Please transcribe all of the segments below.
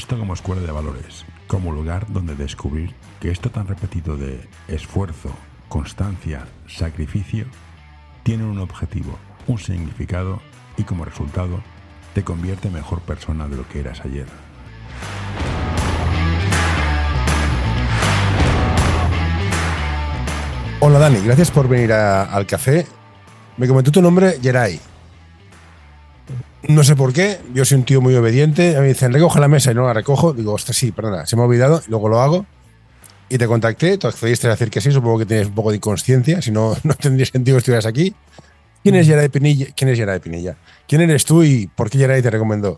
esto como escuela de valores, como lugar donde descubrir que esto tan repetido de esfuerzo, constancia, sacrificio, tiene un objetivo, un significado y como resultado te convierte en mejor persona de lo que eras ayer. Hola Dani, gracias por venir al café. Me comentó tu nombre, Geray. No sé por qué, yo soy un tío muy obediente. A mí me dicen, recoge la mesa y no la recojo. Digo, ostras, sí, perdona, se me ha olvidado, luego lo hago. Y te contacté, tú accediste a decir que sí, supongo que tienes un poco de inconsciencia, si no, no tendría sentido que estuvieras aquí. ¿Quién es Geray Pinilla? ¿Quién es Geray Pinilla? ¿Quién eres tú y por qué Geray te recomendó?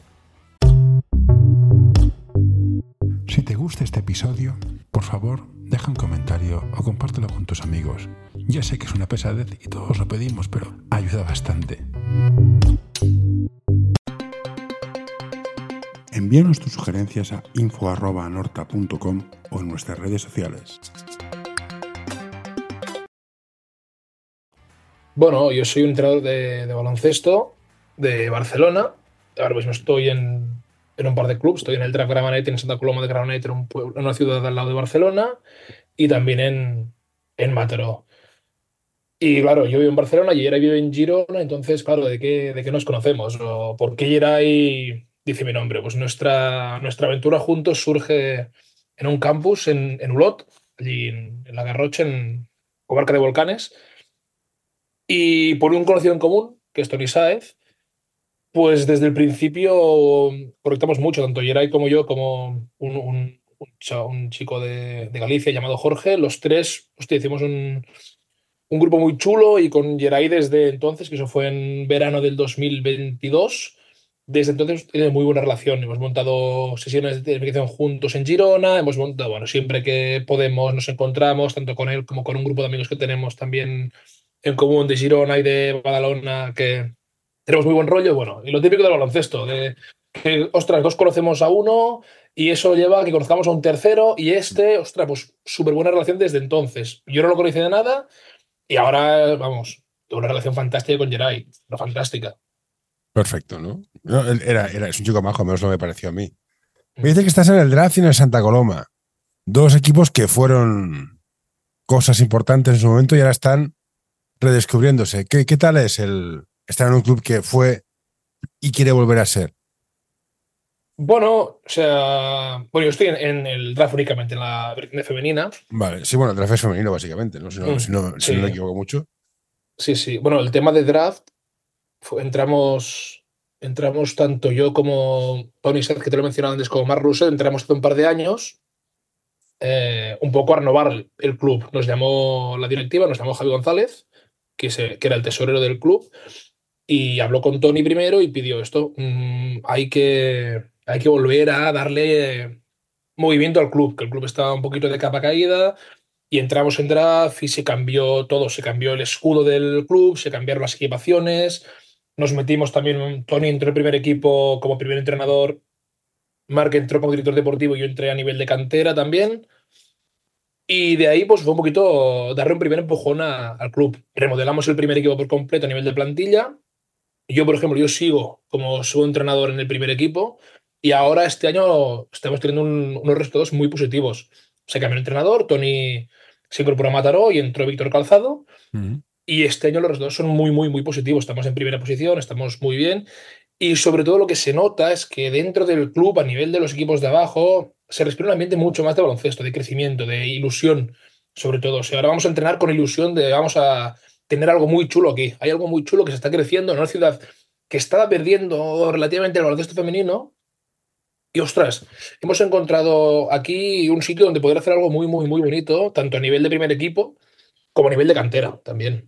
Si te gusta este episodio, por favor, deja un comentario o compártelo con tus amigos. Ya sé que es una pesadez y todos lo pedimos, pero ayuda bastante. Envíanos tus sugerencias a info@anorta.com o en nuestras redes sociales. Bueno, yo soy un entrenador de baloncesto de Barcelona. Ahora mismo estoy en un par de clubes. Estoy en el Draft Gramenet en Santa Coloma de Gramenet, en una ciudad al lado de Barcelona, y también en Mataró. Y claro, yo vivo en Barcelona y Yeray vive en Girona, entonces, claro, ¿de qué nos conocemos? ¿O por qué Yeray dice mi nombre? Pues nuestra aventura juntos surge en un campus en Olot, allí en La Garrocha, en Comarca de Volcanes, y por un conocido en común, que es Toni Sáez. Pues desde el principio conectamos mucho, tanto Yeray como yo, como un chico de Galicia llamado Jorge. Los tres, hostia, hicimos un grupo muy chulo, y con Yeray desde entonces, que eso fue en verano del 2022, desde entonces tenemos muy buena relación. Hemos montado sesiones de dedicación juntos en Girona, hemos montado, bueno, siempre que podemos nos encontramos, tanto con él como con un grupo de amigos que tenemos también en común de Girona y de Badalona, que tenemos muy buen rollo. Bueno, y lo típico del baloncesto, de que, ostras, dos conocemos a uno y eso lleva a que conozcamos a un tercero, y ostras, pues súper buena relación desde entonces. Yo no lo conocía de nada y ahora, vamos, tengo una relación fantástica con Geray, una fantástica. Perfecto, ¿no? No, es un chico majo, al menos no me pareció a mí. Me dice que estás en el Draft y en el Santa Coloma. Dos equipos que fueron cosas importantes en su momento y ahora están redescubriéndose. ¿Qué tal es el estar en un club que fue y quiere volver a ser? Bueno, o sea, bueno, yo estoy en el draft únicamente en la vertiente femenina. Vale, sí, bueno, el draft es femenino, básicamente, ¿no? Si no me Sí, equivoco mucho. sí, sí. Bueno, el tema de draft, entramos tanto yo como Tony Seth, que te lo he mencionado antes, como Mark Russell, entramos hace un par de años, un poco a renovar el club. Nos llamó la directiva, nos llamó Javi González, que era el tesorero del club, y habló con Tony primero y pidió esto. Hay que volver a darle movimiento al club, que el club estaba un poquito de capa caída, y entramos en draft y se cambió todo. Se cambió el escudo del club, se cambiaron las equipaciones, nos metimos también. Tony entró en el primer equipo como primer entrenador, Mark entró como director deportivo y yo entré a nivel de cantera también. Y de ahí pues fue un poquito darle un primer empujón al club. Remodelamos el primer equipo por completo a nivel de plantilla. Yo, por ejemplo, yo sigo como subentrenador en el primer equipo, y ahora este año estamos teniendo unos resultados muy positivos. Se cambió el entrenador, Tony se incorporó a Mataró y entró Víctor Calzado, Mm. y este año los resultados son muy, muy, muy positivos. Estamos en primera posición, estamos muy bien, y sobre todo lo que se nota es que dentro del club, a nivel de los equipos de abajo, se respira un ambiente mucho más de baloncesto, de crecimiento, de ilusión, sobre todo. O sea, ahora vamos a entrenar con ilusión de vamos a tener algo muy chulo aquí. Hay algo muy chulo que se está creciendo en una ciudad que estaba perdiendo relativamente el baloncesto femenino. Y ostras, hemos encontrado aquí un sitio donde poder hacer algo muy, muy, muy bonito, tanto a nivel de primer equipo como a nivel de cantera también.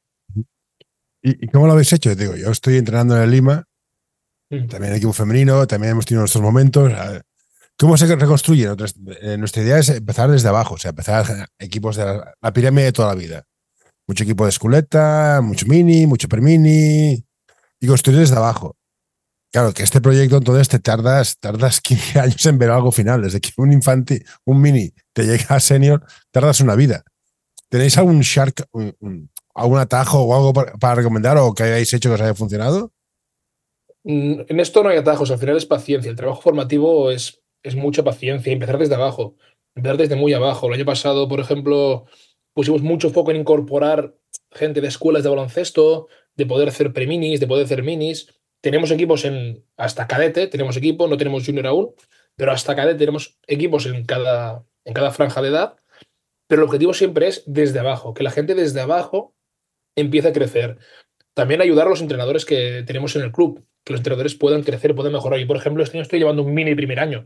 ¿Y cómo lo habéis hecho? Digo, yo estoy entrenando en el Lima, Mm. también en equipo femenino, también hemos tenido nuestros momentos. ¿Cómo se reconstruye? Nuestra idea es empezar desde abajo, o sea, empezar equipos de la pirámide de toda la vida. Mucho equipo de esculeta, mucho mini, mucho permini, y construir desde abajo. Claro, que este proyecto entonces te tardas 15 años en ver algo final. Desde que un mini te llega a senior, tardas una vida. ¿Tenéis algún shark, algún atajo o algo para recomendar o que hayáis hecho que os haya funcionado? En esto no hay atajos, al final es paciencia. El trabajo formativo es es mucha paciencia, empezar desde abajo, empezar desde muy abajo. El año pasado, por ejemplo, pusimos mucho foco en incorporar gente de escuelas de baloncesto, de poder hacer preminis, de poder hacer minis. Tenemos equipos en hasta cadete, tenemos equipo, no tenemos junior aún, pero hasta cadete tenemos equipos en cada franja de edad. Pero el objetivo siempre es desde abajo, que la gente desde abajo empiece a crecer. También ayudar a los entrenadores que tenemos en el club, que los entrenadores puedan crecer, puedan mejorar. Yo, por ejemplo, este año estoy llevando un mini primer año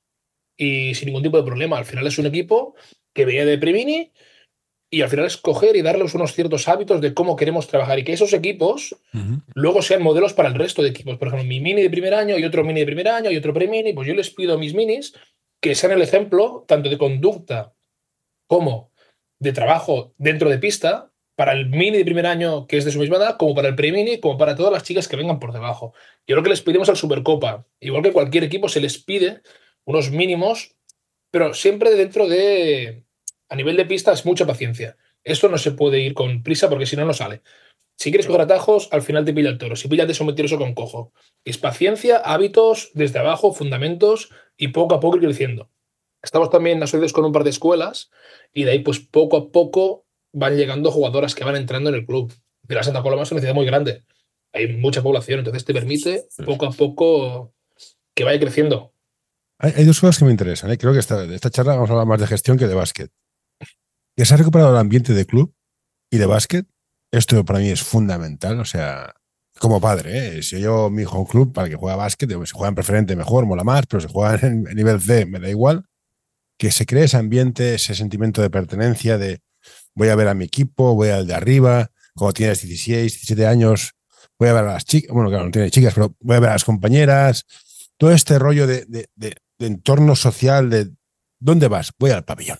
y sin ningún tipo de problema. Al final es un equipo que veía de pre-mini y al final es coger y darles unos ciertos hábitos de cómo queremos trabajar y que esos equipos luego sean modelos para el resto de equipos. Por ejemplo, mi mini de primer año y otro mini de primer año y otro pre-mini, pues yo les pido a mis minis que sean el ejemplo tanto de conducta como de trabajo dentro de pista para el mini de primer año que es de su misma edad, como para el pre-mini, como para todas las chicas que vengan por debajo. Yo creo que les pedimos al Supercopa, igual que cualquier equipo, se les pide unos mínimos, pero siempre dentro de, a nivel de pista, es mucha paciencia. Esto no se puede ir con prisa porque si no, no sale. Si quieres coger atajos, al final te pilla el toro. Si pillas de someter eso con cojo. Es paciencia, hábitos, desde abajo, fundamentos y poco a poco ir creciendo. Estamos también asociados con un par de escuelas y de ahí, pues poco a poco van llegando jugadoras que van entrando en el club. De la Santa Coloma es una ciudad muy grande. Hay mucha población, entonces te permite poco a poco que vaya creciendo. Hay dos cosas que me interesan. Creo que de esta charla vamos a hablar más de gestión que de básquet. Que se ha recuperado el ambiente de club y de básquet. Esto para mí es fundamental. O sea, como padre, si yo llevo a mi hijo a un club para que juegue a básquet, si juega en preferente mejor, mola más, pero si juega en nivel C me da igual. Que se cree ese ambiente, ese sentimiento de pertenencia, de voy a ver a mi equipo, voy al de arriba, cuando tienes 16, 17 años, voy a ver a las chicas, bueno, claro, no tiene chicas, pero voy a ver a las compañeras, todo este rollo de entorno social, de ¿dónde vas? Voy al pabellón.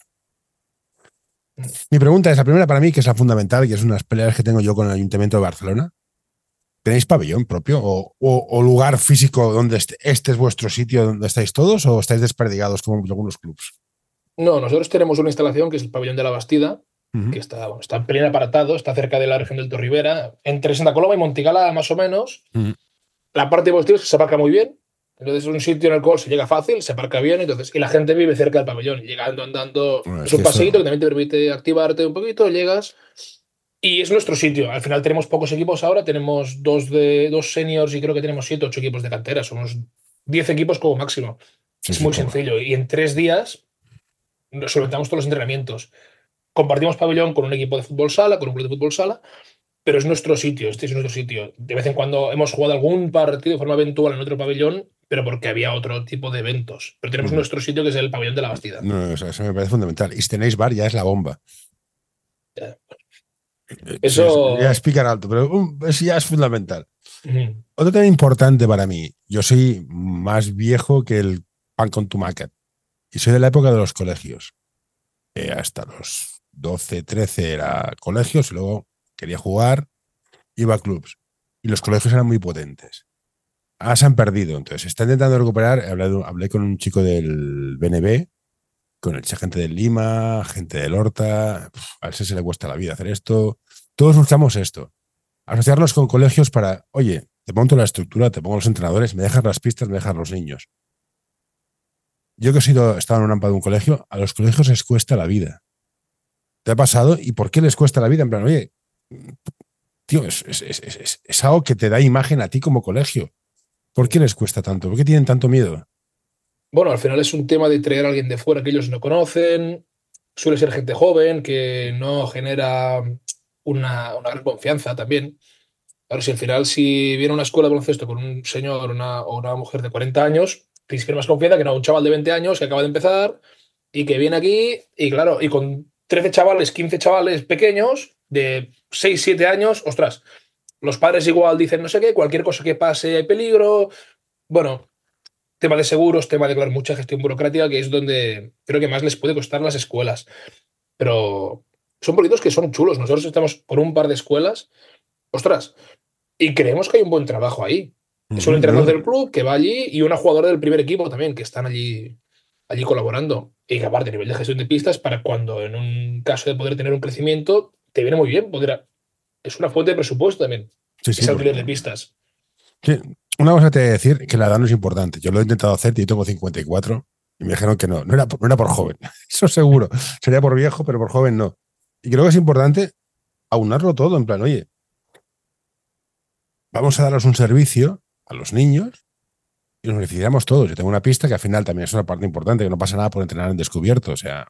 Mi pregunta es, la primera para mí, que es la fundamental, que es unas peleas que tengo yo con el Ayuntamiento de Barcelona. ¿Tenéis pabellón propio o lugar físico donde este es vuestro sitio donde estáis todos o estáis desperdigados como algunos clubs? No, nosotros tenemos una instalación que es el pabellón de la Bastida, Uh-huh. que está, bueno, está en pleno apartado, está cerca de la región del Torribera, entre Santa Coloma y Montigala más o menos. Uh-huh. La parte positiva es que se aparca muy bien. Entonces es un sitio en el cual se llega fácil, se aparca bien, entonces, y la gente vive cerca del pabellón, llegando, andando. Bueno, Es un que paseíto que eso... también te permite activarte un poquito, llegas. Y es nuestro sitio. Al final tenemos pocos equipos ahora, tenemos dos seniors y creo que tenemos 7 o 8 equipos de cantera. Somos 10 equipos como máximo. Sí, Es sí, muy poco. sencillo. Y en 3 días nos solventamos todos los entrenamientos. Compartimos pabellón con un equipo de fútbol sala, con un club de fútbol sala, pero es nuestro sitio, este es nuestro sitio. De vez en cuando hemos jugado algún partido de forma eventual en otro pabellón, pero porque había otro tipo de eventos. Pero tenemos Uh-huh. nuestro sitio que es el pabellón de la Bastida. No, eso me parece fundamental. Y si tenéis bar, ya es la bomba. Sí, ya es Eso. picar alto, pero eso ya es fundamental. mm, Otro tema importante para mí, yo soy más viejo que el pan con tumaca y soy de la época de los colegios. Hasta los 12, 13 era colegios y luego quería jugar, iba a clubs. Y los colegios eran muy potentes. Ahora se han perdido, entonces se está intentando recuperar. Hablé con un chico del BNB, con el gente del Lima, gente del Horta. A ver si se le cuesta la vida hacer esto. Todos buscamos esto. Asociarnos con colegios para, oye, te monto la estructura, te pongo los entrenadores, me dejas las pistas, me dejas los niños. Yo que he estado en un AMPA de un colegio, a los colegios les cuesta la vida. ¿Te ha pasado? ¿Y por qué les cuesta la vida? En plan, oye, tío, es algo que te da imagen a ti como colegio. ¿Por qué les cuesta tanto? ¿Por qué tienen tanto miedo? Bueno, al final es un tema de traer a alguien de fuera que ellos no conocen. Suele ser gente joven que no genera una gran confianza también. Claro, si al final, si viene a una escuela de baloncesto con un señor o una mujer de 40 años, tienes que tener más confianza que no un chaval de 20 años que acaba de empezar y que viene aquí y claro, y con 13 chavales, 15 chavales pequeños de 6 7 años, ostras, los padres igual dicen no sé qué, cualquier cosa que pase hay peligro. Bueno, tema de seguros, tema de, claro, mucha gestión burocrática, que es donde creo que más les puede costar las escuelas. Pero son proyectos que son chulos. Nosotros estamos por un par de escuelas, ostras, y creemos que hay un buen trabajo ahí. Es un entrenador No, del club que va allí y una jugadora del primer equipo también, que están allí colaborando. Y que aparte, a nivel de gestión de pistas, para cuando en un caso de poder tener un crecimiento, te viene muy bien. Es una fuente de presupuesto también, sí, sí, ese porque alquiler de pistas. sí, una cosa te voy a decir que la edad no es importante. Yo lo he intentado hacer y yo tengo 54. Y me dijeron que no era por joven, eso seguro. Sería por viejo, pero por joven no. Y creo que es importante aunarlo todo, en plan, oye, vamos a darles un servicio a los niños y nos beneficiamos todos. Yo tengo una pista que al final también es una parte importante, que no pasa nada por entrenar en descubierto, o sea,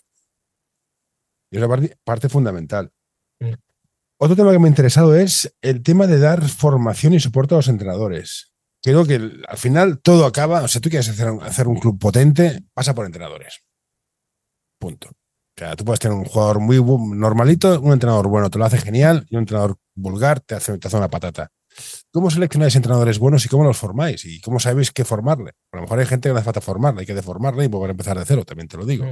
es la parte fundamental. Mm. Otro tema que me ha interesado es el tema de dar formación y soporte a los entrenadores. Creo que al final todo acaba, o sea, tú quieres hacer un club potente, pasa por entrenadores. Punto. O sea, tú puedes tener un jugador muy normalito, un entrenador bueno te lo hace genial y un entrenador vulgar te hace una patata. ¿Cómo seleccionáis entrenadores buenos y cómo los formáis? ¿Y cómo sabéis qué formarle? A lo mejor hay gente que no hace falta formarle, hay que deformarle y volver a empezar de cero, también te lo digo.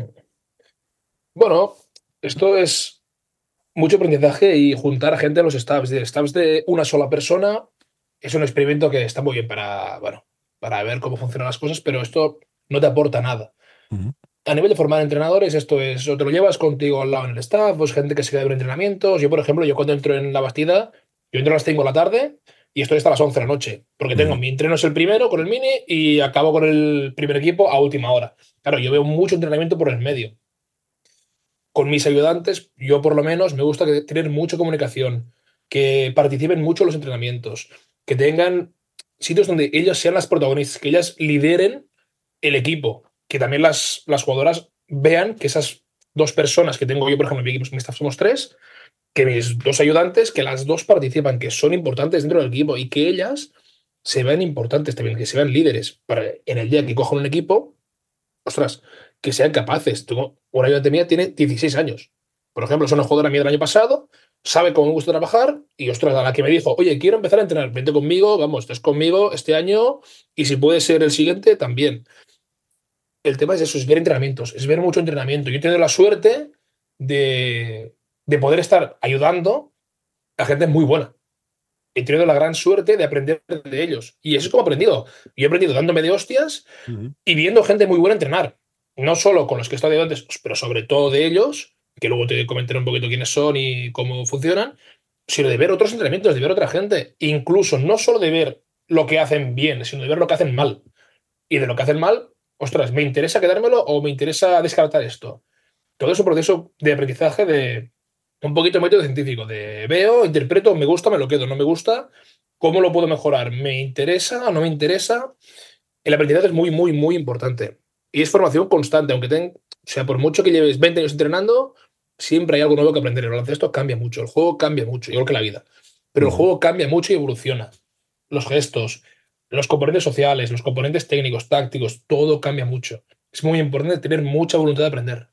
Bueno, esto es mucho aprendizaje y juntar a gente en los staffs. De staffs de una sola persona es un experimento que está muy bien para, bueno, para ver cómo funcionan las cosas, pero esto no te aporta nada. Uh-huh. A nivel de formar entrenadores, esto es, o te lo llevas contigo al lado en el staff, pues gente que se queda de ver entrenamientos. Yo, por ejemplo, yo cuando entro en la Bastida, yo entro a las 5 de la tarde y estoy hasta las 11 de la noche, porque tengo mi entreno es el primero con el mini y acabo con el primer equipo a última hora. Claro, yo veo mucho entrenamiento por el medio. Con mis ayudantes, yo por lo menos me gusta tener mucha comunicación, que participen mucho en los entrenamientos, que tengan sitios donde ellas sean las protagonistas, que ellas lideren el equipo, que también las jugadoras vean que esas dos personas que tengo yo, por ejemplo, en mi equipo, en mi staff somos tres, que mis dos ayudantes, que las dos participan, que son importantes dentro del equipo y que ellas se vean importantes también, que se vean líderes para en el día que cojan un equipo, ostras, que sean capaces. Tengo una ayudante mía tiene 16 años. Por ejemplo, es una jugadora mía del año pasado, sabe cómo me gusta trabajar y, ostras, a la que me dijo, oye, quiero empezar a entrenar, vente conmigo, vamos, estás conmigo este año y si puede ser el siguiente, también. El tema es eso, es ver entrenamientos, es ver mucho entrenamiento. Yo he tenido la suerte de poder estar ayudando a gente muy buena. He tenido la gran suerte de aprender de ellos. Y eso es como he aprendido. Yo he aprendido dándome de hostias y viendo gente muy buena entrenar. No solo con los que he estado antes, pero sobre todo de ellos, que luego te comentaré un poquito quiénes son y cómo funcionan, sino de ver otros entrenamientos, de ver otra gente. Incluso no solo de ver lo que hacen bien, sino de ver lo que hacen mal. Y de lo que hacen mal, ostras, ¿me interesa quedármelo o me interesa descartar esto? Todo es un proceso de aprendizaje de un poquito método científico, de veo, interpreto, me gusta, me lo quedo, no me gusta, ¿cómo lo puedo mejorar? ¿Me interesa o no me interesa? El aprendizaje es muy, muy, muy importante. Y es formación constante, o sea, por mucho que lleves 20 años entrenando, siempre hay algo nuevo que aprender. El baloncesto cambia mucho, el juego cambia mucho, igual que la vida. Pero el juego cambia mucho y evoluciona. Los gestos, los componentes sociales, los componentes técnicos, tácticos, todo cambia mucho. Es muy importante tener mucha voluntad de aprender.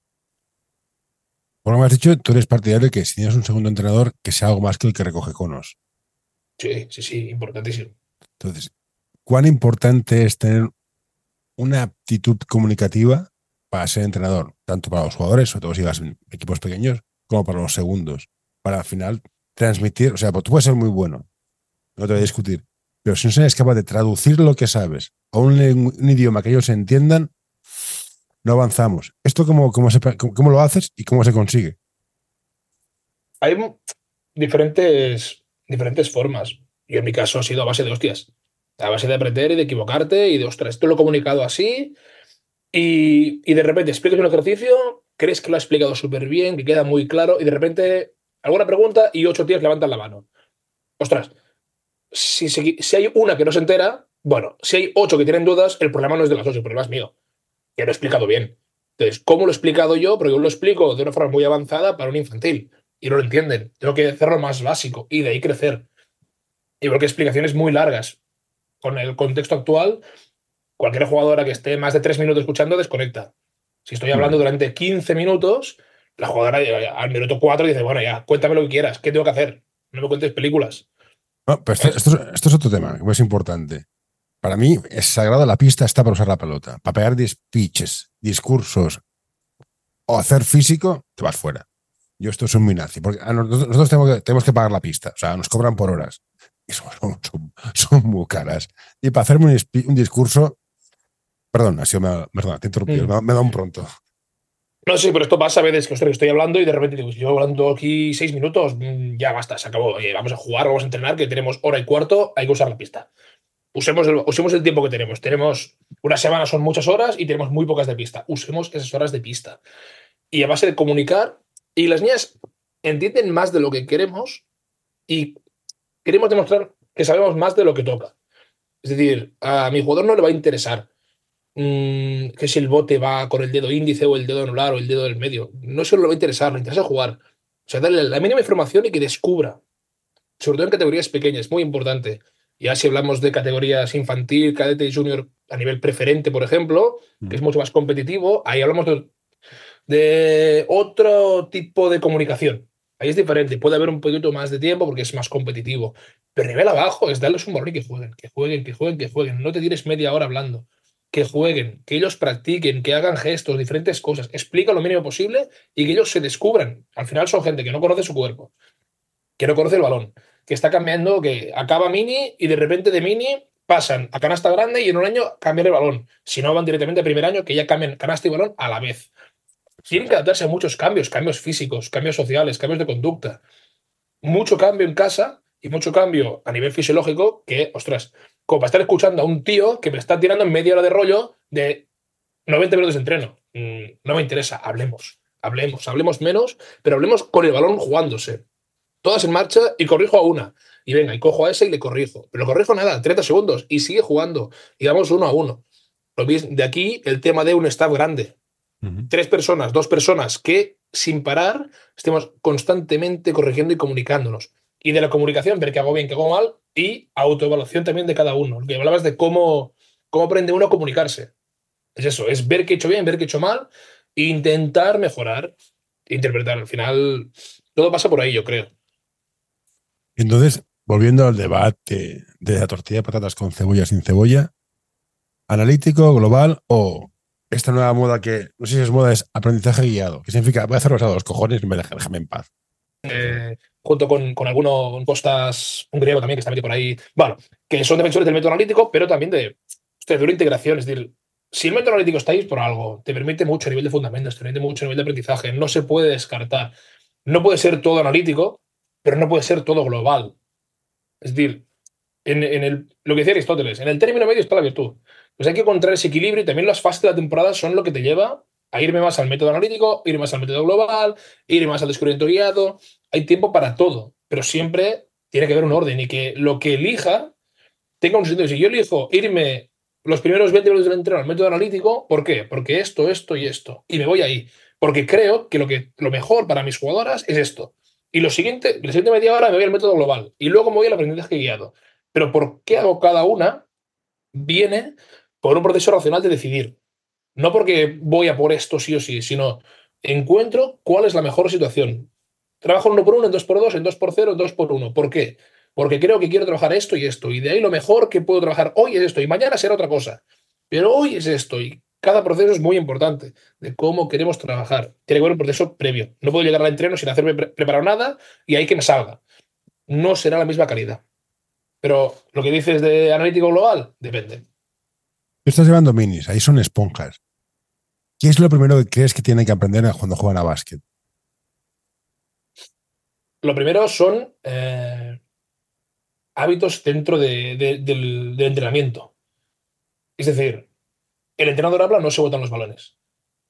Por lo que me has dicho, tú eres partidario de que si tienes un segundo entrenador, que sea algo más que el que recoge conos. Sí, sí, sí, importantísimo. Entonces, ¿cuán importante es tener una aptitud comunicativa para ser entrenador? Tanto para los jugadores, sobre todo si vas en equipos pequeños, como para los segundos. Para al final transmitir, o sea, pues tú puedes ser muy bueno, no te voy a discutir, pero si no eres capaz de traducir lo que sabes a un idioma que ellos entiendan, no avanzamos. ¿Esto cómo lo haces y cómo se consigue? Hay diferentes formas. Yo en mi caso ha sido a base de hostias. A base de aprender y de equivocarte y de, ostras, esto lo he comunicado así y de repente explicas un ejercicio, crees que lo has explicado súper bien, que queda muy claro y de repente alguna pregunta y 8 tíos levantan la mano. Ostras, si hay una que no se entera, bueno, si hay 8 que tienen dudas, el problema no es de las 8, el problema es mío. Ya lo he explicado bien. Entonces, ¿cómo lo he explicado yo? Porque yo lo explico de una forma muy avanzada para un infantil y no lo entienden. Tengo que hacerlo más básico y de ahí crecer. Y porque explicaciones muy largas. Con el contexto actual, cualquier jugadora que esté más de 3 minutos escuchando desconecta. Si estoy hablando durante 15 minutos, la jugadora al minuto 4 dice, bueno, ya, cuéntame lo que quieras, ¿qué tengo que hacer? No me cuentes películas. No, pero esto es otro tema, que es importante. Para mí es sagrado, la pista está para usar la pelota. Para pegar speeches, discursos o hacer físico, te vas fuera. Yo esto soy muy nazi, porque nosotros tenemos que pagar la pista, o sea, nos cobran por horas. Y son muy caras. Y para hacerme un discurso, perdón, perdón, te he interrumpido, me da un pronto. No sé, pero esto pasa a veces que, ostras, estoy hablando y de repente digo, yo hablando aquí 6 minutos, ya basta, se acabó. Oye, vamos a jugar, vamos a entrenar, que tenemos hora y cuarto, hay que usar la pista. usemos el tiempo que tenemos. Tenemos una semana, son muchas horas y tenemos muy pocas de pista. Usemos esas horas de pista. Y a base de comunicar, y las niñas entienden más de lo que queremos y queremos demostrar que sabemos más de lo que toca. Es decir, a mi jugador no le va a interesar que si el bote va con el dedo índice o el dedo anular o el dedo del medio. No eso le va a interesar, le interesa jugar. O sea, darle la mínima información y que descubra. Sobre todo en categorías pequeñas, muy importante. Ya si hablamos de categorías infantil, cadete y junior a nivel preferente, por ejemplo, que es mucho más competitivo, ahí hablamos de otro tipo de comunicación. Ahí es diferente, puede haber un poquito más de tiempo porque es más competitivo. Pero a nivel abajo es darles un balón y que jueguen, que jueguen, que jueguen, que jueguen. No te tires media hora hablando. Que jueguen, que ellos practiquen, que hagan gestos, diferentes cosas. Explica lo mínimo posible y que ellos se descubran. Al final son gente que no conoce su cuerpo, que no conoce el balón, que está cambiando, que acaba mini y de repente de mini pasan a canasta grande y en un año cambian el balón. Si no, van directamente a primer año que ya cambian canasta y balón a la vez. Tienen que adaptarse a muchos cambios, cambios físicos, cambios sociales, cambios de conducta. Mucho cambio en casa y mucho cambio a nivel fisiológico que, ostras, como para estar escuchando a un tío que me está tirando en media hora de rollo de 90 minutos de entreno. No me interesa, hablemos menos, pero hablemos con el balón jugándose. Todas en marcha y corrijo a una. Y venga, y cojo a ese y le corrijo. Pero corrijo nada, 30 segundos y sigue jugando. Y vamos 1-1. De aquí el tema de un staff grande. 3 personas, 2 personas que sin parar estemos constantemente corrigiendo y comunicándonos. Y de la comunicación, ver qué hago bien, qué hago mal y autoevaluación también de cada uno. Lo que hablabas de cómo aprende uno a comunicarse. Es eso, es ver qué he hecho bien, ver qué he hecho mal e intentar mejorar, interpretar. Al final, todo pasa por ahí, yo creo. Entonces, volviendo al debate de la tortilla de patatas con cebolla sin cebolla, analítico, global o esta nueva moda que, no sé si es moda, es aprendizaje guiado, que significa voy a hacer los cojones y me déjame en paz. Junto con alguno, Costas, un griego también que está metido por ahí, bueno, que son defensores del método analítico, pero también de una integración. Es decir, si el método analítico está ahí por algo, te permite mucho a nivel de fundamentos, te permite mucho a nivel de aprendizaje, no se puede descartar. No puede ser todo analítico, pero no puede ser todo global. Es decir, lo que decía Aristóteles, en el término medio está la virtud. Pues hay que encontrar ese equilibrio y también las fases de la temporada son lo que te lleva a irme más al método analítico, irme más al método global, irme más al descubrimiento guiado. Hay tiempo para todo, pero siempre tiene que haber un orden y que lo que elija tenga un sentido. Si yo elijo irme los primeros 20 minutos del entreno al método analítico, ¿por qué? Porque esto y esto. Y me voy ahí. Porque creo que lo mejor para mis jugadoras es esto. Y la siguiente media hora me voy al método global. Y luego me voy al aprendizaje guiado. Pero por qué hago cada una viene por un proceso racional de decidir. No porque voy a por esto sí o sí, sino encuentro cuál es la mejor situación. Trabajo en 1 por 1, en 2 por 2, en 2 por 0, en 2 por 1. ¿Por qué? Porque creo que quiero trabajar esto y esto. Y de ahí lo mejor que puedo trabajar hoy es esto. Y mañana será otra cosa. Pero hoy es esto. Y cada proceso es muy importante de cómo queremos trabajar. Tiene que haber un proceso previo. No puedo llegar al entreno sin haberme preparado nada y ahí que me salga. No será la misma calidad. Pero lo que dices de analítico global, depende. Tú estás llevando minis, ahí son esponjas. ¿Qué es lo primero que crees que tienen que aprender cuando juegan a básquet? Lo primero son hábitos dentro del entrenamiento. Es decir, el entrenador habla, no se botan los balones.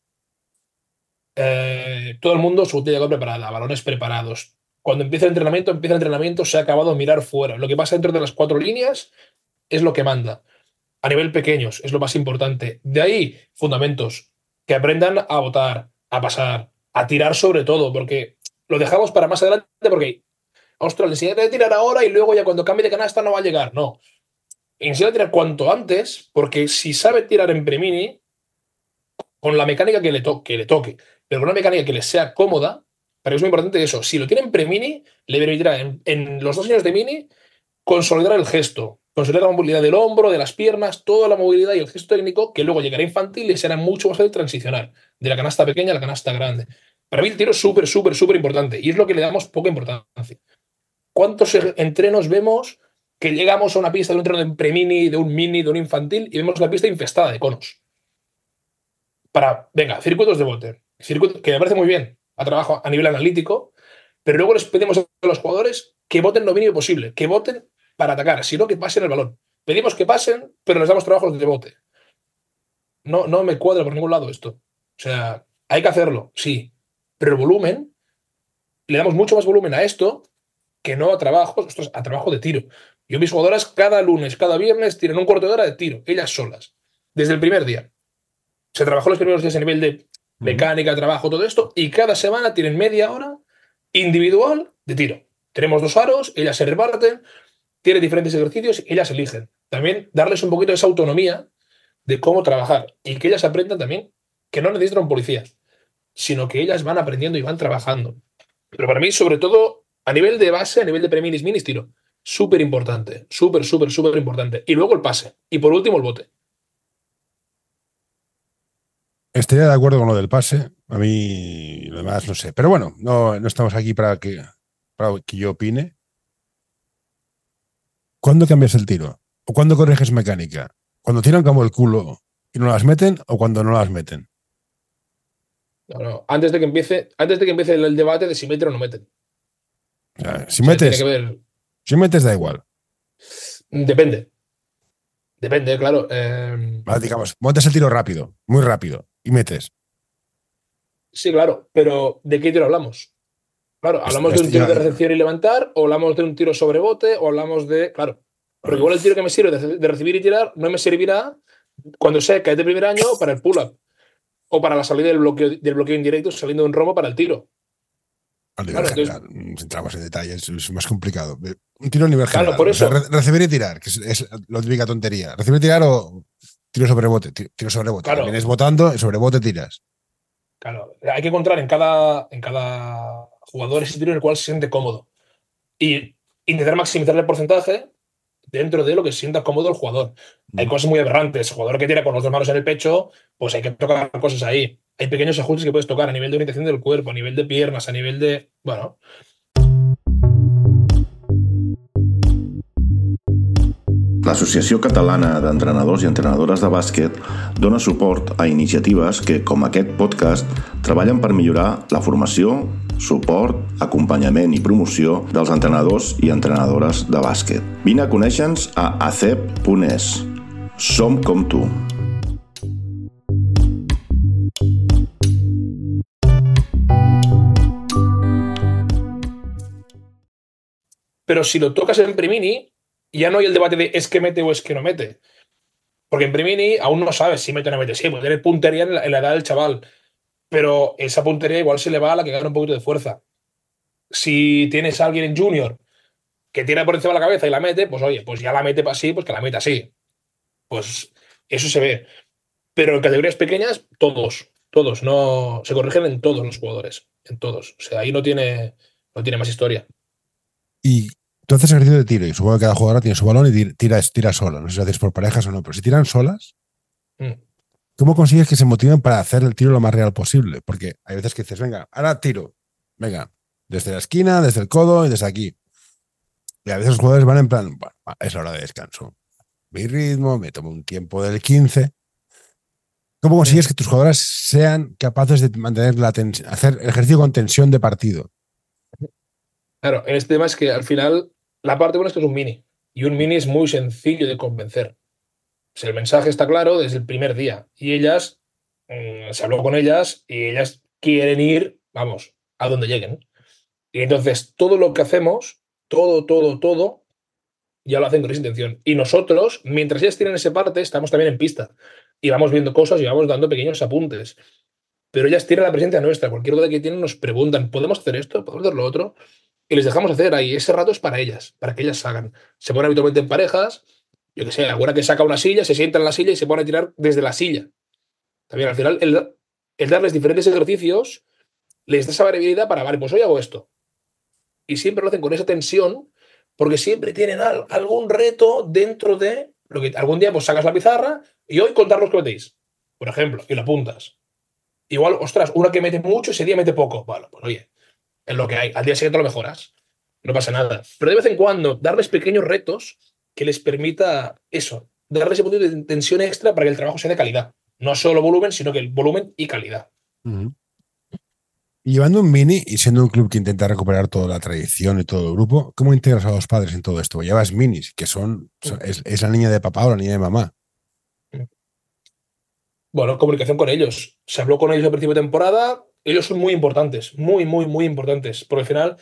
Todo el mundo su botella preparada, balones preparados. Cuando empieza el entrenamiento, se ha acabado mirar fuera. Lo que pasa dentro de las 4 líneas es lo que manda. A nivel pequeños es lo más importante. De ahí, fundamentos. Que aprendan a botar, a pasar, a tirar sobre todo, porque lo dejamos para más adelante porque, ostras, le enseñaré a tirar ahora y luego ya cuando cambie de canasta no va a llegar. No. Enseñar a tirar cuanto antes, porque si sabe tirar en premini, con la mecánica que le toque, pero con una mecánica que le sea cómoda, para que es muy importante eso. Si lo tiene en pre-mini, le permitirá en los 2 años de mini consolidar el gesto, consolidar la movilidad del hombro, de las piernas, toda la movilidad y el gesto técnico, que luego llegará infantil y será mucho más fácil transicionar de la canasta pequeña a la canasta grande. Para mí el tiro es súper importante y es lo que le damos poca importancia. ¿Cuántos entrenos vemos que llegamos a una pista de un entreno de pre-mini, de un mini, de un infantil y vemos la pista infestada de conos? Venga, circuitos de bote, que me parece muy bien a trabajo a nivel analítico, pero luego les pedimos a los jugadores que voten lo mínimo posible, que voten para atacar, sino que pasen el balón. pedimos que pasen, pero les damos trabajos de bote. No me cuadra por ningún lado esto. O sea, hay que hacerlo, sí, pero el volumen, le damos mucho más volumen a esto que no a trabajos, ostras, a trabajo de tiro. Yo mis jugadoras cada lunes, cada viernes tienen un cuarto de hora de tiro, ellas solas, desde el primer día. Se trabajó los primeros días a nivel de mecánica, trabajo, todo esto, y cada semana tienen media hora individual de tiro. Tenemos 2 aros, ellas se reparten, tienen diferentes ejercicios, ellas eligen. También darles un poquito de esa autonomía de cómo trabajar y que ellas aprendan también que no necesitan un policía, sino que ellas van aprendiendo y van trabajando. Pero para mí, sobre todo, a nivel de base, a nivel de preminis, minis, tiro, súper importante, súper importante. Y luego el pase. Y por último, el bote. Estaría de acuerdo con lo del pase. A mí, lo demás, no sé. Pero bueno, no estamos aquí para que yo opine. ¿Cuándo cambias el tiro? ¿O cuándo corriges mecánica? ¿Cuando tiran como el culo y no las meten o cuando no las meten? No. Antes de que empiece el debate de si meten o no meten. O sea, O sea, tiene que ver. si metes da igual. Depende, claro. Vale, digamos, montas el tiro rápido, muy rápido, y metes. Sí, claro, pero ¿de qué tiro hablamos? Claro, ¿hablamos de un tiro de recepción y levantar? ¿O hablamos de un tiro sobre bote? ¿O hablamos de...? Claro, porque igual el tiro que me sirve de recibir y tirar no me servirá cuando sea que es de primer año para el pull-up o para la salida del bloqueo indirecto saliendo de un rombo para el tiro. A nivel general, si entramos en detalles, es más complicado. Un tiro a nivel Claro, general. por eso. O sea, recibir y tirar, que es la típica tontería. Recibir y tirar o tiro sobre bote. Tiro sobre bote. Claro. Vienes botando y sobre bote tiras. Claro, hay que encontrar en cada jugador ese tiro en el cual se siente cómodo. Y intentar maximizar el porcentaje dentro de lo que se sienta cómodo el jugador. Hay cosas muy aberrantes. El jugador que tira con las 2 manos en el pecho, pues hay que tocar cosas ahí. Hay pequeños ajustes que puedes tocar a nivel de orientación del cuerpo, a nivel de piernas, a nivel de... Bueno. L'Associació Catalana d'Entrenadors i Entrenadores de Bàsquet dona suport a iniciatives que, com aquest podcast, treballen per millorar la formació, suport, acompanyament i promoció dels entrenadors i entrenadores de bàsquet. Vine a conèixer-nos a acep.es. Som com tu. Pero si lo tocas en Primini, ya no hay el debate de es que mete o es que no mete. Porque en Primini aún no sabes si mete o no mete. Sí, puede tener puntería en la edad del chaval, pero esa puntería igual se le va a la que gana un poquito de fuerza. Si tienes a alguien en Junior que tira por encima de la cabeza y la mete, pues oye, pues ya la mete así, pues que la meta así. Pues eso se ve. Pero en categorías pequeñas, todos, no se corrigen en todos los jugadores, en todos. O sea, ahí no tiene más historia. Y tú haces ejercicio de tiro y supongo que cada jugadora tiene su balón y tira sola. No sé si lo haces por parejas o no, pero si tiran solas, ¿cómo consigues que se motiven para hacer el tiro lo más real posible? Porque hay veces que dices, venga, ahora tiro. Venga, desde la esquina, desde el codo y desde aquí. Y a veces los jugadores van en plan, bueno, es la hora de descanso. Mi ritmo, me tomo un tiempo del 15. ¿Cómo consigues que tus jugadoras sean capaces de mantener hacer ejercicio con tensión de partido? Claro, en este tema es que al final la parte buena es que es un mini. Y un mini es muy sencillo de convencer. O sea, el mensaje está claro desde el primer día. Y ellas, se habló con ellas y ellas quieren ir, vamos, a donde lleguen. Y entonces todo lo que hacemos, todo, ya lo hacen con esa intención. Y nosotros, mientras ellas tienen esa parte, estamos también en pista. Y vamos viendo cosas y vamos dando pequeños apuntes. Pero ellas tienen la presencia nuestra. Cualquier duda que tienen nos preguntan, ¿podemos hacer esto? ¿Podemos hacer lo otro? Y les dejamos hacer ahí. Ese rato es para ellas, para que ellas hagan. Se ponen habitualmente en parejas. Yo que sé, alguna que saca una silla, se sienta en la silla y se pone a tirar desde la silla. También al final, el darles diferentes ejercicios les da esa variabilidad para, vale, pues hoy hago esto. Y siempre lo hacen con esa tensión, porque siempre tienen algún reto dentro de lo que algún día pues sacas la pizarra y hoy contar los que metéis, por ejemplo, y lo apuntas. Igual, ostras, una que mete mucho, ese día mete poco. Bueno, pues oye, es lo que hay. Al día siguiente lo mejoras. No pasa nada. Pero de vez en cuando, darles pequeños retos que les permita eso, darles ese punto de tensión extra para que el trabajo sea de calidad. No solo volumen, sino que el volumen y calidad. Y llevando un mini y siendo un club que intenta recuperar toda la tradición y todo el grupo, ¿cómo integras a los padres en todo esto? Llevas minis, que es la niña de papá o la niña de mamá. Bueno, comunicación con ellos. Se habló con ellos al principio de temporada. Ellos son muy importantes, muy, muy, muy importantes. Porque al final,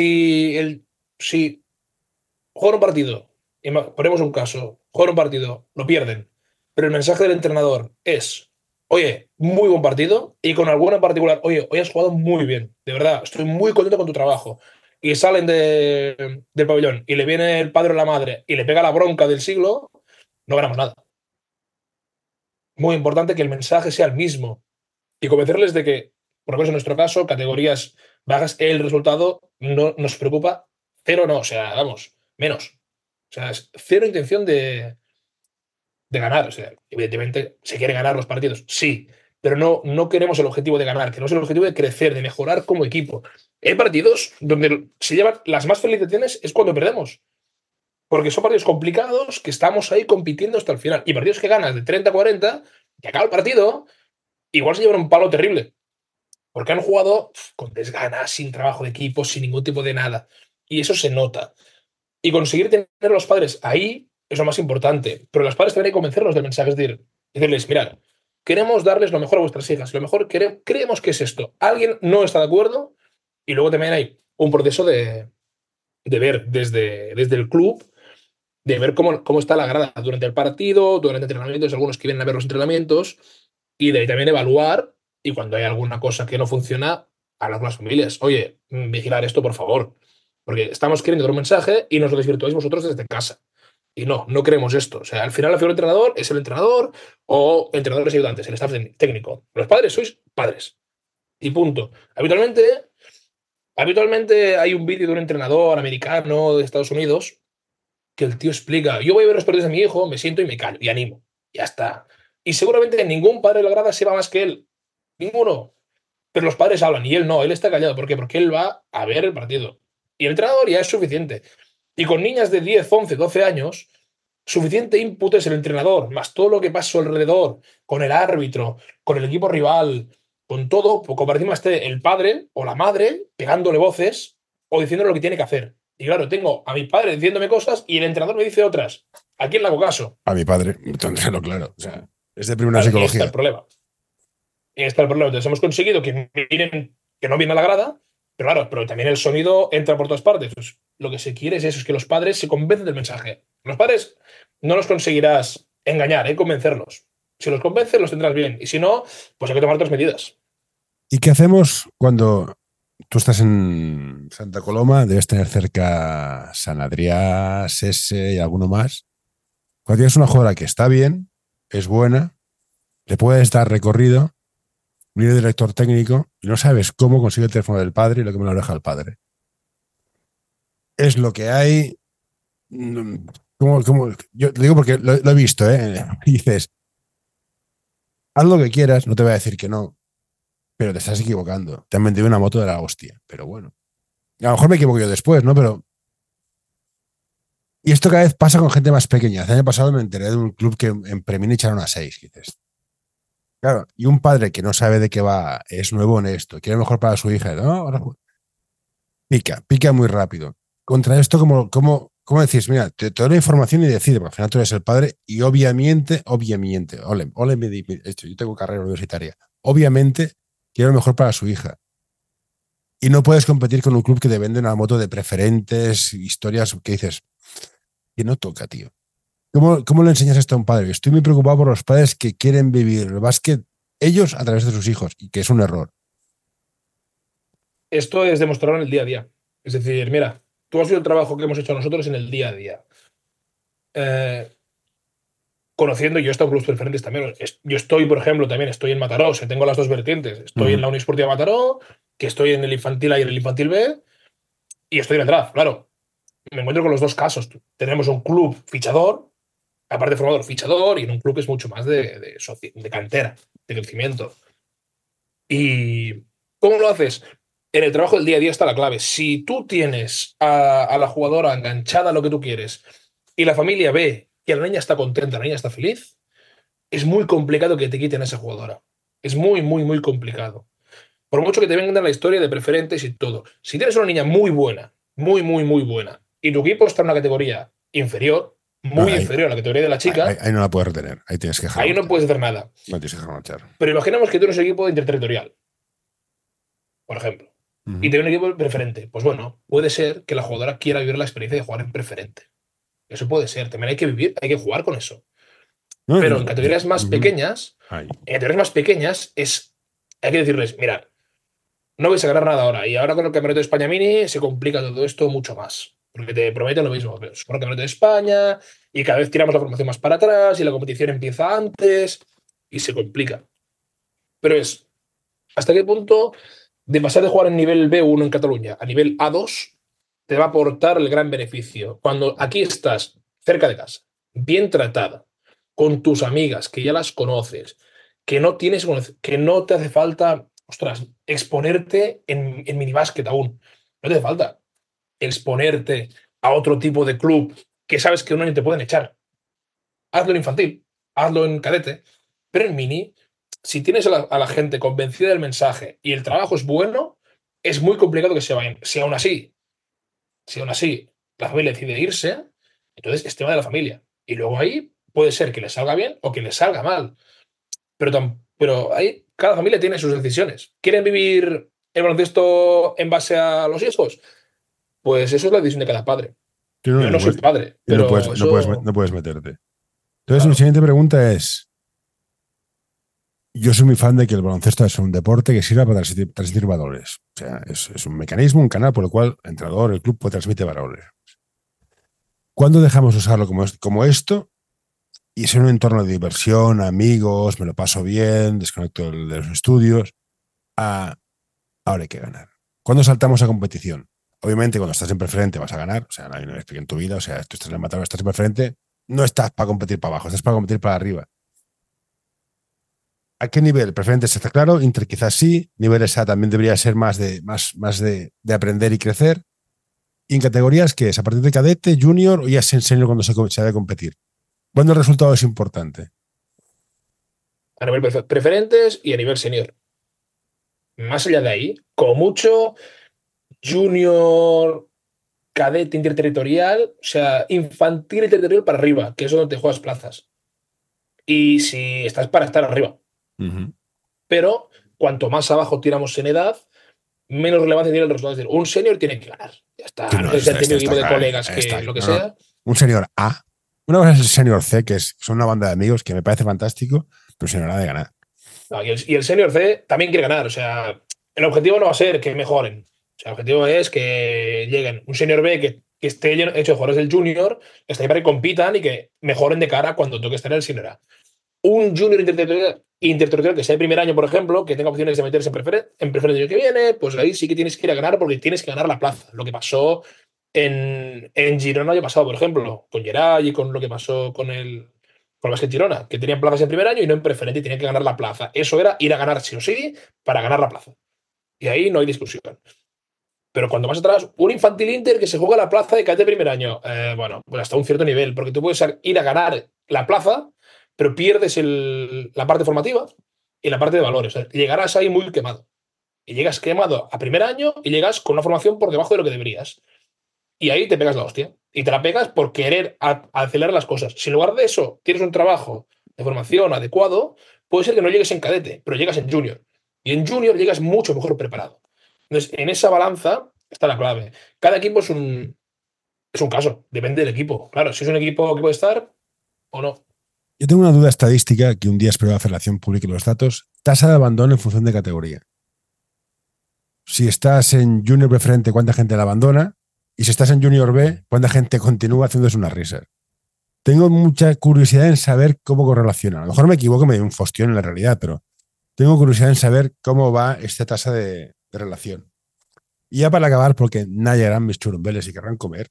si juegan un partido, ponemos un caso, juegan un partido, lo pierden, pero el mensaje del entrenador es, oye, muy buen partido, y con alguna en particular, oye, hoy has jugado muy bien, de verdad, estoy muy contento con tu trabajo. Y salen del pabellón y le viene el padre o la madre y le pega la bronca del siglo, no ganamos nada. Muy importante que el mensaje sea el mismo y convencerles de que, por lo menos en nuestro caso, categorías bajas, el resultado no nos preocupa, cero no, o sea, vamos, menos. O sea, es cero intención de ganar. O sea, evidentemente se quiere ganar los partidos, sí, pero no queremos el objetivo de ganar, queremos el objetivo de crecer, de mejorar como equipo. Hay partidos donde se llevan las más felicitaciones es cuando perdemos, porque son partidos complicados que estamos ahí compitiendo hasta el final. Y partidos que ganas de 30-40, que acaba el partido, igual se llevan un palo terrible, porque han jugado con desganas, sin trabajo de equipo, sin ningún tipo de nada. Y eso se nota. Y conseguir tener a los padres ahí es lo más importante. Pero los padres también hay que convencerlos del mensaje. Es decir, decirles, mirad, queremos darles lo mejor a vuestras hijas. Lo mejor creemos que es esto. Alguien no está de acuerdo. Y luego también hay un proceso de ver desde el club, de ver cómo está la grada durante el partido, durante entrenamientos, algunos que vienen a ver los entrenamientos, y de ahí también evaluar, y cuando hay alguna cosa que no funciona, hablar con las familias. Oye, vigilar esto, por favor, porque estamos queriendo dar un mensaje y nos lo desvirtuáis vosotros desde casa. Y no queremos esto. O sea, al final la figura del entrenador es el entrenador o entrenadores y ayudantes, el staff técnico. Los padres sois padres. Y punto. Habitualmente hay un vídeo de un entrenador americano de Estados Unidos que el tío explica, yo voy a ver los partidos de mi hijo, me siento y me callo y animo. Ya está. Y seguramente ningún padre de la grada sepa más que él. Ninguno. Pero los padres hablan y él no, él está callado. ¿Por qué? Porque él va a ver el partido. Y el entrenador ya es suficiente. Y con niñas de 10, 11, 12 años, suficiente input es el entrenador, más todo lo que pasa a su alrededor, con el árbitro, con el equipo rival, con todo, poco por encima esté el padre o la madre pegándole voces o diciéndole lo que tiene que hacer. Y claro, tengo a mi padre diciéndome cosas y el entrenador me dice otras. ¿A quién le hago caso? A mi padre, tendrlo claro. O sea, es de primera Claro, y ahí está psicología. el problema. Y ahí está el problema. Entonces hemos conseguido que miren que no viene a la grada, pero claro, pero también el sonido entra por todas partes. Pues lo que se quiere es eso, es que los padres se convencen del mensaje. Los padres no los conseguirás engañar, convencerlos. Si los convences, los tendrás bien. Y si no, pues hay que tomar otras medidas. ¿Y qué hacemos cuando tú estás en Santa Coloma? Debes tener cerca San Adrià, Sese y alguno más. Cuando tienes una jugadora que está bien, es buena, le puedes dar recorrido, viene el director técnico y no sabes cómo consigue el teléfono del padre y lo que me lo deja el padre. Es lo que hay. Yo lo digo porque lo he visto, ¿eh? Y dices, haz lo que quieras, no te voy a decir que no, pero te estás equivocando. Te han vendido una moto de la hostia, pero bueno. A lo mejor me equivoco yo después, ¿no? Pero. Y esto cada vez pasa con gente más pequeña. El año pasado me enteré de un club que en Premini echaron a 6. Dices, claro, y un padre que no sabe de qué va, es nuevo en esto, quiere lo mejor para su hija, ¿no? Pica muy rápido. Contra esto, ¿cómo decís? Mira, te doy la información y decide, porque al final tú eres el padre y obviamente, yo tengo carrera universitaria, obviamente quiere lo mejor para su hija. Y no puedes competir con un club que te vende una moto de preferentes, historias que dices, que no toca, tío. ¿Cómo le enseñas esto a un padre? Estoy muy preocupado por los padres que quieren vivir el básquet ellos a través de sus hijos y que es un error. Esto es demostrarlo en el día a día. Es decir, mira, tú has visto el trabajo que hemos hecho nosotros en el día a día. Conociendo, yo he estado en clubes preferentes también. Yo estoy, por ejemplo, también estoy en Mataró, o sea, tengo las dos vertientes. Estoy en la Unisportiva Mataró, que estoy en el infantil A y en el infantil B, y estoy en el draft, claro. Me encuentro con los dos casos. Tenemos un club fichador, aparte de formador, fichador, y en un club que es mucho más de cantera, de crecimiento. ¿Y cómo lo haces? En el trabajo del día a día está la clave. Si tú tienes a la jugadora enganchada a lo que tú quieres y la familia ve que la niña está contenta, la niña está feliz, es muy complicado que te quiten a esa jugadora. Es muy, muy, muy complicado. Por mucho que te vengan la historia de preferentes y todo. Si tienes una niña muy buena, muy, muy, muy buena, y tu equipo está en una categoría inferior, muy inferior a la categoría de la chica, ahí no la puedes retener. Ahí tienes que dejarla ahí no puedes hacer nada. No tienes que dejarla marchar. Pero imaginemos que tú eres un equipo interterritorial, por ejemplo, y te un equipo preferente. Pues bueno, puede ser que la jugadora quiera vivir la experiencia de jugar en preferente. Eso puede ser. También hay que vivir, hay que jugar con eso. No, Pero en categorías más pequeñas, hay que decirles, mirad, no vais a ganar nada ahora. Y ahora con el Campeonato de España Mini se complica todo esto mucho más. Porque te prometen lo mismo. Pero es por el Campeonato de España y cada vez tiramos la formación más para atrás y la competición empieza antes y se complica. Pero es, ¿hasta qué punto de pasar de jugar en nivel B1 en Cataluña a nivel A2 te va a aportar el gran beneficio? Cuando aquí estás cerca de casa, bien tratada, con tus amigas, que ya las conoces, que no te hace falta, ostras, exponerte en minibásquet aún. No te hace falta exponerte a otro tipo de club que sabes que un año te pueden echar. Hazlo en infantil, hazlo en cadete, pero en mini, si tienes a la gente convencida del mensaje y el trabajo es bueno, es muy complicado que se vayan. Si aún así la familia decide irse, entonces es tema de la familia. Y luego ahí puede ser que le salga bien o que le salga mal. Pero ahí cada familia tiene sus decisiones. ¿Quieren vivir el baloncesto en base a los hijos? Pues eso es la decisión de cada padre. Yo no soy padre, pero no puedes meterte. Entonces, claro. Mi siguiente pregunta es: yo soy muy fan de que el baloncesto es un deporte que sirva para transmitir valores. O sea, es un mecanismo, un canal por el cual el entrenador, el club puede transmitir valores. ¿Cuándo dejamos usarlo como esto y ser un entorno de diversión, amigos, me lo paso bien, desconecto de los estudios, ahora hay que ganar? ¿Cuándo saltamos a competición? Obviamente, cuando estás en preferente vas a ganar, o sea, nadie me lo explica en tu vida, o sea, tú estás en el matador, estás en preferente, no estás para competir para abajo, estás para competir para arriba. ¿A qué nivel? Preferentes está claro, Inter quizás sí, niveles A también debería ser más de aprender y crecer. Y en categorías que es a partir de cadete, junior o ya es en senior cuando se debe competir. ¿Cuándo el resultado es importante? A nivel preferentes y a nivel senior. Más allá de ahí, como mucho, junior, cadete interterritorial, o sea, infantil interterritorial para arriba, que es donde te juegas plazas. Y si estás para estar arriba. Pero cuanto más abajo tiramos en edad, menos relevancia tiene el resultado. Es decir, un senior tiene que ganar. Ya está. No sé si el equipo de colegas que lo que sea. Un senior A. Una cosa es el senior C, que son una banda de amigos que me parece fantástico, pero senior A de ganar. No, y el senior C también quiere ganar. O sea, el objetivo no va a ser que mejoren. O sea, el objetivo es que lleguen. Un senior B que esté hecho de jugadores del junior, que esté ahí para que compitan y que mejoren de cara cuando toque estar en el senior A. Un junior interterritorial que sea de primer año, por ejemplo, que tenga opciones de meterse en preferente el año que viene, pues ahí sí que tienes que ir a ganar porque tienes que ganar la plaza. Lo que pasó en Girona el año pasado, por ejemplo, con Geray y con lo que pasó con el Básquet Girona, que tenían plazas en primer año y no en preferente y tenían que ganar la plaza. Eso era ir a ganar sí o sí para ganar la plaza. Y ahí no hay discusión. Pero cuando más atrás, un infantil Inter que se juega la plaza de cadete de primer año, bueno, pues hasta un cierto nivel, porque tú puedes ir a ganar la plaza, pero pierdes la parte formativa y la parte de valores. O sea, llegarás ahí muy quemado. Y llegas quemado a primer año y llegas con una formación por debajo de lo que deberías. Y ahí te pegas la hostia. Y te la pegas por querer acelerar las cosas. Si en lugar de eso tienes un trabajo de formación adecuado, puede ser que no llegues en cadete, pero llegas en junior. Y en junior llegas mucho mejor preparado. Entonces, en esa balanza está la clave. Cada equipo es un caso. Depende del equipo. Claro, si es un equipo que puede estar o no. Yo tengo una duda estadística que un día espero la Federación publique los datos. Tasa de abandono en función de categoría. Si estás en Junior preferente, ¿cuánta gente la abandona? Y si estás en Junior B, ¿cuánta gente continúa haciéndose una risa? Tengo mucha curiosidad en saber cómo correlaciona. A lo mejor me equivoco, me doy un fostión en la realidad, pero tengo curiosidad en saber cómo va esta tasa de relación. Y ya para acabar, porque nadie harán mis churumbeles y querrán comer,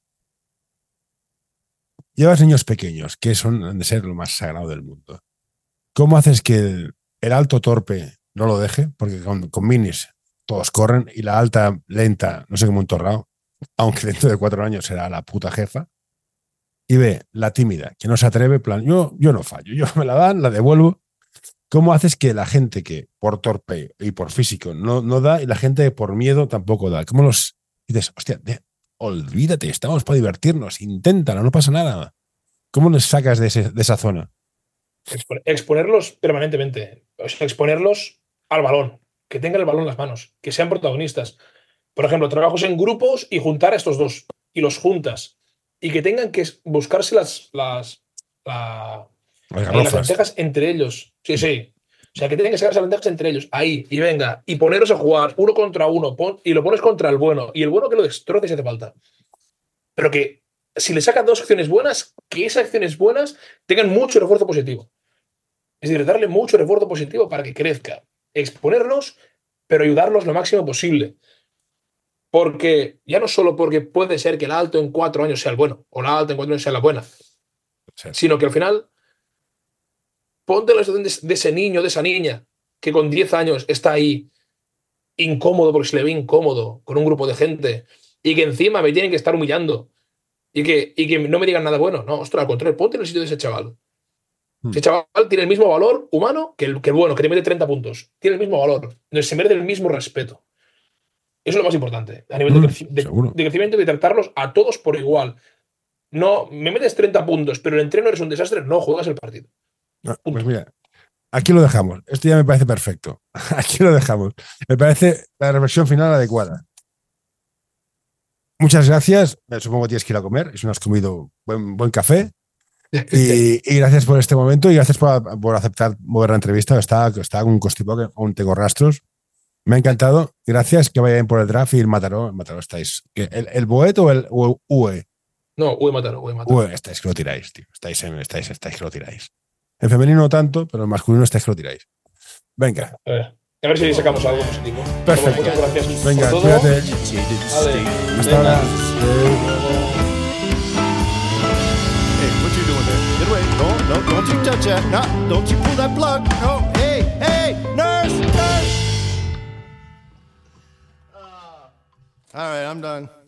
llevas niños pequeños, que han de ser lo más sagrado del mundo. ¿Cómo haces que el alto torpe no lo deje? Porque con minis todos corren y la alta lenta, no sé cómo un torrao, aunque dentro de 4 años será la puta jefa. Y ve, la tímida, que no se atreve, plan, yo no fallo, yo me la dan, la devuelvo. ¿Cómo haces que la gente que por torpe y por físico no da y la gente que por miedo tampoco da? ¿Cómo los dices, hostia, olvídate, estamos para divertirnos, inténtalo, no pasa nada? ¿Cómo los sacas de esa zona? Exponerlos permanentemente, o sea, exponerlos al balón, que tengan el balón en las manos, que sean protagonistas. Por ejemplo, trabajos en grupos y juntar a estos dos, y los juntas, y que tengan que buscarse las ventajas entre ellos. Sí, sí. O sea, que tienen que sacar las ventajas entre ellos. Ahí, y venga, y poneros a jugar uno contra uno, y lo pones contra el bueno, y el bueno que lo destroce si hace falta. Pero que si le sacan 2 acciones buenas, que esas acciones buenas tengan mucho refuerzo positivo. Es decir, darle mucho refuerzo positivo para que crezca. Exponerlos, pero ayudarlos lo máximo posible. Porque ya no solo porque puede ser que el alto en 4 años sea el bueno, o la alta en 4 años sea la buena, sí, sino que al final ponte la situación de ese niño, de esa niña, que con 10 años está ahí incómodo porque se le ve incómodo con un grupo de gente y que encima me tienen que estar humillando y que no me digan nada bueno. No, ostras, al contrario, ponte en el sitio de ese chaval. Ese chaval tiene el mismo valor humano que el bueno, que te mete 30 puntos. Tiene el mismo valor. Se merece el mismo respeto. Eso es lo más importante. A nivel de crecimiento, de tratarlos a todos por igual. No, me metes 30 puntos, pero el entreno eres un desastre, no juegas el partido. No, pues mira, aquí lo dejamos. Esto ya me parece perfecto. Aquí lo dejamos. Me parece la reflexión final adecuada. Muchas gracias. Supongo que tienes que ir a comer. Si no has comido buen café. Y gracias por este momento y gracias por aceptar mover la entrevista. Está con un constipado que aún tengo rastros. Me ha encantado. Gracias. Que vayan por el draft y el Mataró. El Mataró estáis. ¿El Boet o el UE? No, UE Mataró. UE, estáis que lo tiráis, tío. Estáis que lo tiráis. En femenino no tanto, pero en masculino estáis que lo tiráis. Venga. A ver si sacamos algo positivo. Perfecto. Muchas gracias. Venga, cuídate. Hasta ahora. Hey, what you doing there? Get away. No, don't you touch that. No, don't you pull that plug. No, hey, nurse. All right, I'm done.